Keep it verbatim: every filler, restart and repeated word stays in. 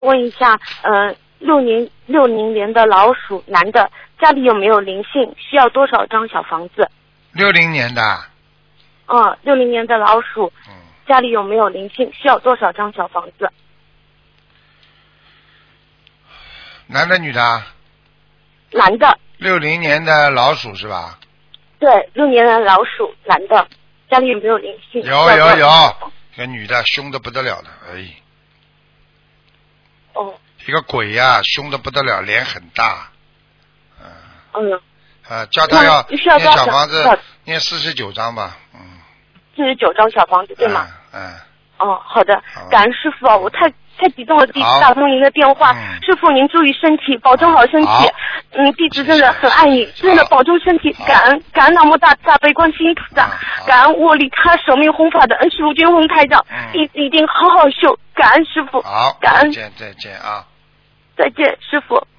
问一下，呃，六零六零年的老鼠男的，家里有没有灵性？需要多少张小房子？ 六零年的。 嗯，六零年的老鼠， 嗯， 家里有没有灵性？需要多少张小房子？ 男的女的啊？ 男的。 六零年的老鼠是吧？ 对，六年的老鼠男的，家里有没有灵性？ 有有有，这女的凶的不得了的，哎。 哦。 一个鬼呀、啊，凶的不得了，脸很大。嗯。 嗯。 呃，叫他要念小房子，念四十九章吧，嗯。 四十九张小房子对吗？ 嗯。嗯哦，好的，感恩师傅啊，我太太激动了，弟子打通您的电话， 嗯、 师傅您注意身体，保重好身体。嗯，弟子真的很爱你，真的保重身体，感恩感恩南无大大悲观世音菩萨，感恩我利他舍命弘法的恩师卢军宏台长，弟子一定好好修，感恩师傅， 好， 感恩， 再见再见啊， 再见师傅。